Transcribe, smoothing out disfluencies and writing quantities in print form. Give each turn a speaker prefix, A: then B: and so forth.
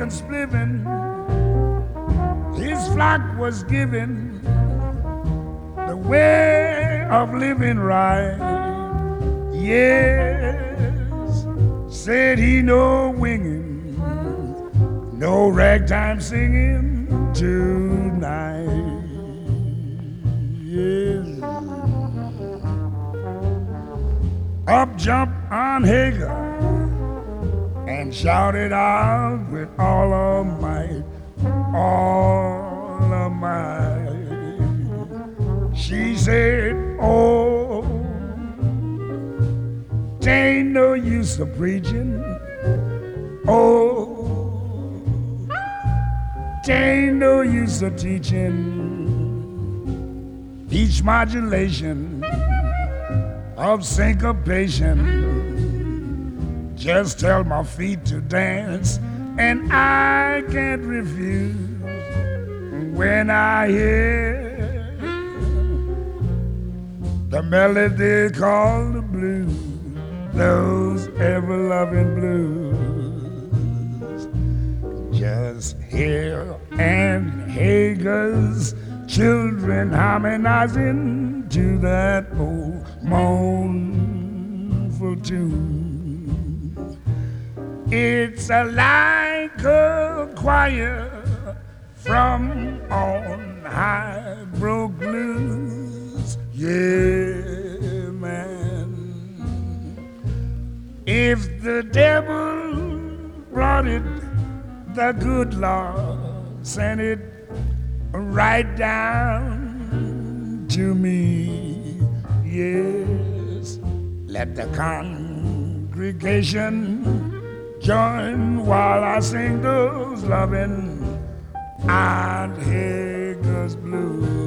A: smoking spliffing, his flock was given the way of living right. Yes, said he no winging, no ragtime singing tonight. Yes. Up jumped Aunt Hagar and shouted out with all of might, all of might. She said, oh, 'tain't no use of preaching. Oh, 'tain't no use of teaching. Each modulation of syncopation, just tell my feet to dance and I can't refuse. When I hear the melody called the blues, those ever-loving blues, just hear Aunt Hagar's children harmonizing to that old mournful tune. It's like a choir from on high broke loose. Yeah, man. If the devil brought it, the good Lord sent it right down to me. Yes, let the congregation join while I sing those loving Aunt Hagar's blues.